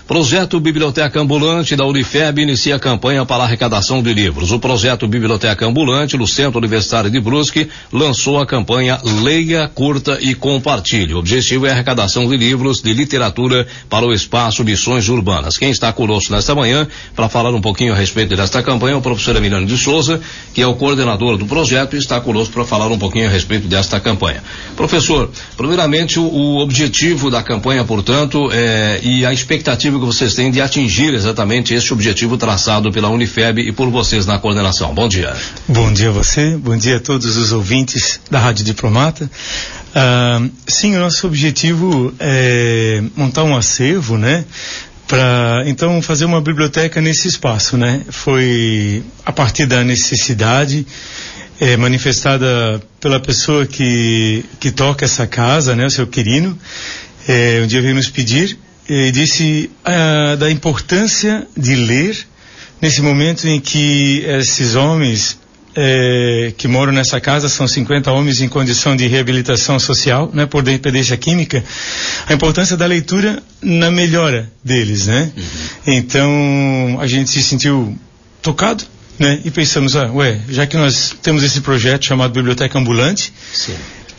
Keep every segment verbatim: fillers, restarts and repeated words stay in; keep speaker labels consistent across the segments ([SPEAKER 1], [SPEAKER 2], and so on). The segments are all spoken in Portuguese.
[SPEAKER 1] Projeto Biblioteca Ambulante da Unifeb inicia a campanha para a arrecadação de livros. O projeto Biblioteca Ambulante, no Centro Universitário de Brusque, lançou a campanha Leia, Curta e Compartilhe. O objetivo é a arrecadação de livros de literatura para o espaço Missões Urbanas. Quem está conosco nesta manhã para falar um pouquinho a respeito desta campanha é o professor Emiliano de Souza, que é o coordenador do projeto e está conosco para falar um pouquinho a respeito desta campanha. Professor, primeiramente o, o objetivo da campanha, portanto, é, e a expectativa que vocês têm de atingir exatamente este objetivo traçado pela Unifeb e por vocês na coordenação. Bom dia.
[SPEAKER 2] Bom dia a você, bom dia a todos os ouvintes da Rádio Diplomata. Ah, sim, o nosso objetivo é montar um acervo, né? Para então fazer uma biblioteca nesse espaço, né? Foi a partir da necessidade é, manifestada pela pessoa que que toca essa casa, né? O seu Quirino, é, um dia veio nos pedir e disse ah, da importância de ler nesse momento em que esses homens é, que moram nessa casa, são cinquenta homens em condição de reabilitação social, né, por dependência química, a importância da leitura na melhora deles, né? Uhum. Então a gente se sentiu tocado, né? E pensamos, ah, ué, já que nós temos esse projeto chamado Biblioteca Ambulante, sim,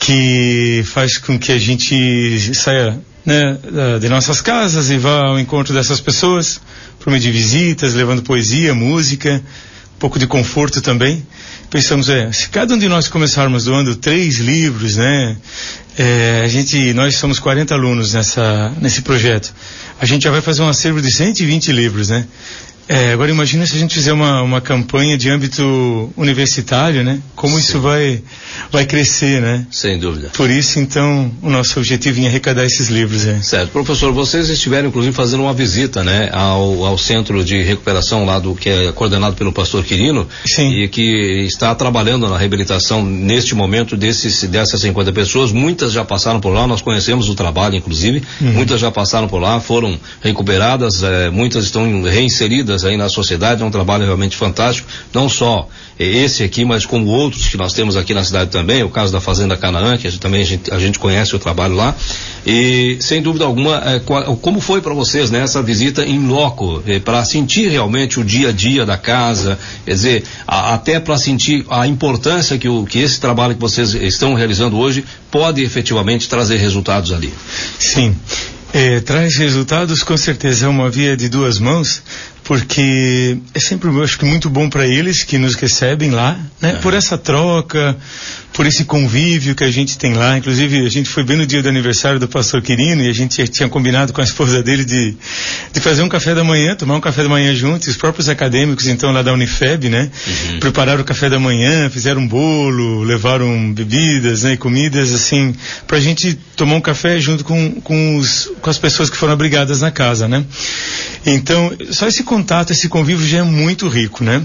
[SPEAKER 2] que faz com que a gente saia, né, de nossas casas e vá ao encontro dessas pessoas por meio de visitas, levando poesia, música, um pouco de conforto também. Pensamos, é, se cada um de nós começarmos doando três livros, né, é, a gente, nós somos quarenta alunos nessa, nesse projeto, a gente já vai fazer um acervo de cento e vinte livros, né? É, agora imagina se a gente fizer uma, uma campanha de âmbito universitário, né? Como sim, isso vai, vai crescer, né?
[SPEAKER 1] Sem dúvida.
[SPEAKER 2] Por isso, então, o nosso objetivo em arrecadar esses livros, né?
[SPEAKER 1] Certo. Professor, vocês estiveram, inclusive, fazendo uma visita, né? Ao, ao centro de recuperação lá do, que é coordenado pelo pastor Quirino.
[SPEAKER 2] Sim.
[SPEAKER 1] E que está trabalhando na reabilitação neste momento desses, dessas cinquenta pessoas. Muitas já passaram por lá, nós conhecemos o trabalho, inclusive. Uhum. Muitas já passaram por lá, foram recuperadas, eh, muitas estão reinseridas aí na sociedade. É um trabalho realmente fantástico, não só esse aqui, mas como outros que nós temos aqui na cidade também, o caso da Fazenda Canaã, que a gente, também a gente, a gente conhece o trabalho lá, e sem dúvida alguma, é, qual, como foi para vocês, né, essa visita em loco, é, para sentir realmente o dia a dia da casa, quer dizer, a, até para sentir a importância que, o, que esse trabalho que vocês estão realizando hoje pode efetivamente trazer resultados ali.
[SPEAKER 2] Sim. É, traz resultados, com certeza, é uma via de duas mãos, porque é sempre, eu acho que muito bom para eles que nos recebem lá, né? Uhum. Por essa troca, por esse convívio que a gente tem lá. Inclusive, a gente foi bem no dia do aniversário do pastor Quirino e a gente tinha combinado com a esposa dele de, de fazer um café da manhã, tomar um café da manhã juntos. Os próprios acadêmicos, então, lá da Unifeb, né? Uhum. Prepararam o café da manhã, fizeram um bolo, levaram bebidas, né? E comidas, assim, pra gente tomar um café junto com, com, os, com as pessoas que foram abrigadas na casa, né? Então, só esse contato, esse convívio já é muito rico, né?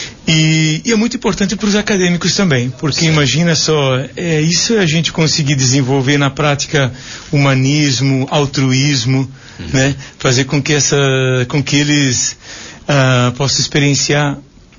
[SPEAKER 2] E, e é muito importante para os acadêmicos também, porque sim, imagina só, é, isso é a gente conseguir desenvolver na prática humanismo, altruísmo, uhum, né? Fazer com que essa, com que eles ah, possam experienciar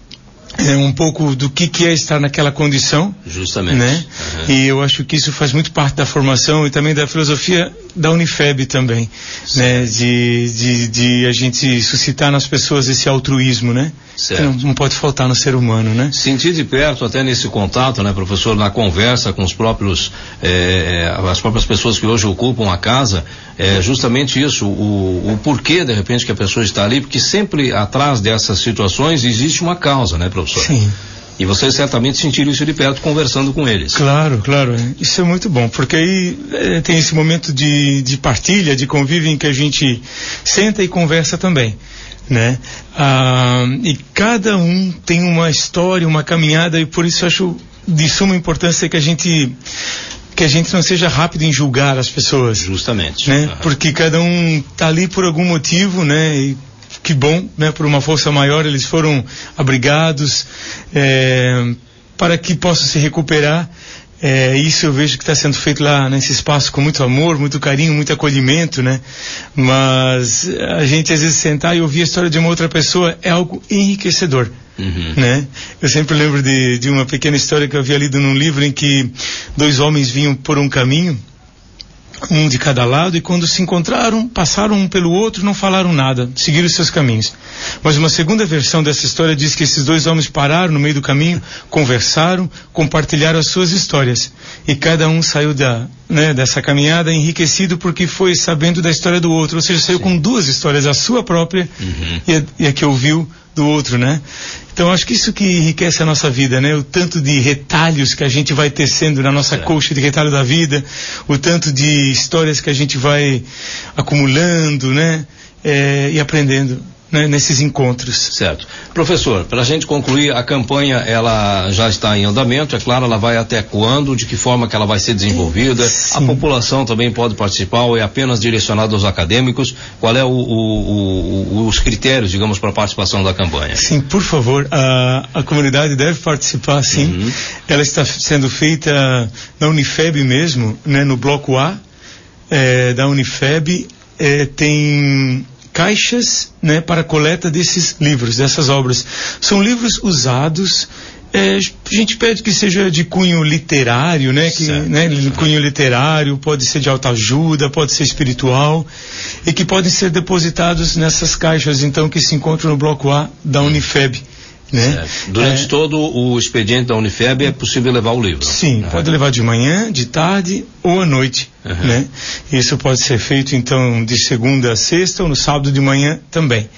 [SPEAKER 2] é, um pouco do que, que é estar naquela condição.
[SPEAKER 1] Justamente.
[SPEAKER 2] Né? Uhum. E eu acho que isso faz muito parte da formação e também da filosofia da Unifeb também, sim, né? De, de, de a gente suscitar nas pessoas esse altruísmo, né? Que não, não pode faltar no ser humano, né?
[SPEAKER 1] Sentir de perto, até nesse contato, né, professor, na conversa com os próprios, eh, as próprias pessoas que hoje ocupam a casa, é justamente isso, o, o porquê, de repente, que a pessoa está ali, porque sempre atrás dessas situações existe uma causa, né, professor?
[SPEAKER 2] Sim.
[SPEAKER 1] E vocês certamente sentiram isso de perto conversando com eles.
[SPEAKER 2] Claro, claro. Isso é muito bom, porque aí é, tem esse momento de, de partilha, de convívio em que a gente senta e conversa também, né? Ah, e cada um tem uma história, uma caminhada, e por isso eu acho de suma importância que a gente que a gente não seja rápido em julgar as pessoas.
[SPEAKER 1] Justamente.
[SPEAKER 2] Né?
[SPEAKER 1] Uhum.
[SPEAKER 2] Porque cada um tá ali por algum motivo, né? E que bom, né? Por uma força maior eles foram abrigados, é, para que possam se recuperar. É, isso eu vejo que está sendo feito lá nesse espaço com muito amor, muito carinho, muito acolhimento, né? Mas a gente às vezes sentar e ouvir a história de uma outra pessoa é algo enriquecedor. Uhum. Né? Eu sempre lembro de, de uma pequena história que eu havia lido num livro em que dois homens vinham por um caminho um de cada lado, e quando se encontraram, passaram um pelo outro, não falaram nada, seguiram seus caminhos. Mas uma segunda versão dessa história diz que esses dois homens pararam no meio do caminho, conversaram, compartilharam as suas histórias, e cada um saiu da, né, dessa caminhada enriquecido porque foi sabendo da história do outro, ou seja, saiu Sim. com duas histórias, a sua própria uhum. e, a, e a que ouviu do outro, né? Então acho que isso que enriquece a nossa vida, né? O tanto de retalhos que a gente vai tecendo na nossa é. colcha de retalho da vida, o tanto de histórias que a gente vai acumulando, né? É, e aprendendo, né? Nesses encontros.
[SPEAKER 1] Certo. Professor, para a gente concluir, a campanha, ela já está em andamento, é claro, ela vai até quando, de que forma que ela vai ser desenvolvida? Sim. A população também pode participar ou é apenas direcionada aos acadêmicos? Qual é o, o, o, os critérios, digamos, para a participação da campanha?
[SPEAKER 2] Sim, por favor, a, a comunidade deve participar, sim. Uhum. Ela está sendo feita na Unifeb mesmo, né, no bloco A é, da Unifeb, é, tem caixas, né, para a coleta desses livros, dessas obras. São livros usados, é, a gente pede que seja de cunho literário, né, que, né, de cunho literário, pode ser de autoajuda, pode ser espiritual, e que podem ser depositados nessas caixas, então, que se encontram no bloco A da Unifeb. Né?
[SPEAKER 1] Durante
[SPEAKER 2] é,
[SPEAKER 1] todo o expediente da Unifeb é possível levar o livro?
[SPEAKER 2] Sim, uhum. pode levar de manhã, de tarde ou à noite. Uhum. Né? Isso pode ser feito então de segunda a sexta ou no sábado de manhã também.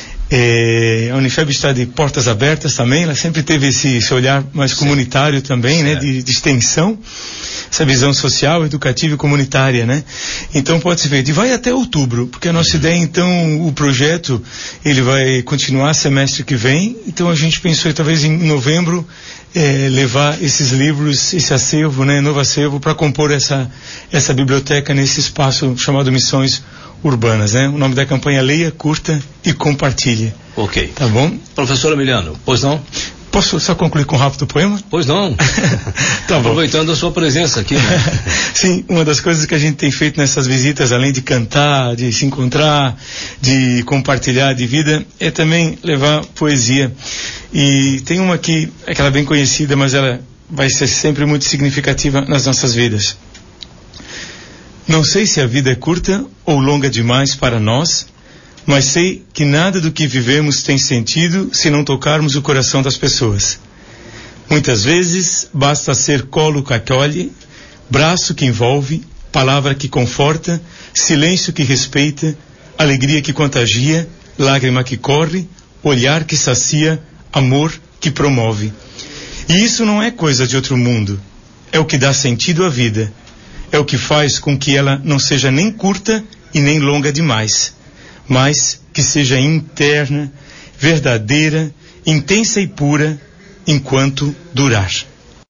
[SPEAKER 2] É, a Unifeb está de portas abertas também, ela sempre teve esse, esse olhar mais Sim. comunitário também, né? de, de extensão, essa visão social, educativa e comunitária, né? Então pode ser feito. E vai até outubro, porque a nossa uhum. ideia, então, o projeto, ele vai continuar semestre que vem, então a gente pensou talvez em novembro é, levar esses livros, esse acervo, né? Novo acervo, para compor essa, essa biblioteca nesse espaço chamado Missões Urbanas, né? O nome da campanha é Leia, Curta e Compartilhe.
[SPEAKER 1] Ok.
[SPEAKER 2] Tá bom?
[SPEAKER 1] Professor Emiliano, pois não?
[SPEAKER 2] Posso só concluir com um rápido poema?
[SPEAKER 1] Pois não. Tá aproveitando a sua presença aqui, né?
[SPEAKER 2] Sim, uma das coisas que a gente tem feito nessas visitas, além de cantar, de se encontrar, de compartilhar de vida, é também levar poesia. E tem uma aqui, aquela bem conhecida, mas ela vai ser sempre muito significativa nas nossas vidas. Não sei se a vida é curta ou longa demais para nós, mas sei que nada do que vivemos tem sentido se não tocarmos o coração das pessoas. Muitas vezes basta ser colo que acolhe, braço que envolve, palavra que conforta, silêncio que respeita, alegria que contagia, lágrima que corre, olhar que sacia, amor que promove. E isso não é coisa de outro mundo. É o que dá sentido à vida. É o que faz com que ela não seja nem curta e nem longa demais, mas que seja interna, verdadeira, intensa e pura, enquanto durar.